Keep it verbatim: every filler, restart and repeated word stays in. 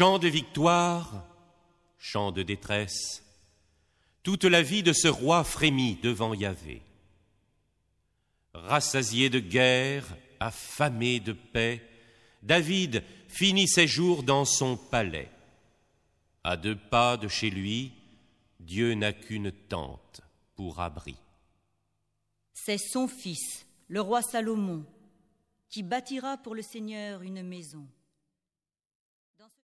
Chant de victoire, chant de détresse, toute la vie de ce roi frémit devant Yahvé. Rassasié de guerre, affamé de paix, David finit ses jours dans son palais. À deux pas de chez lui, Dieu n'a qu'une tente pour abri. C'est son fils, le roi Salomon, qui bâtira pour le Seigneur une maison.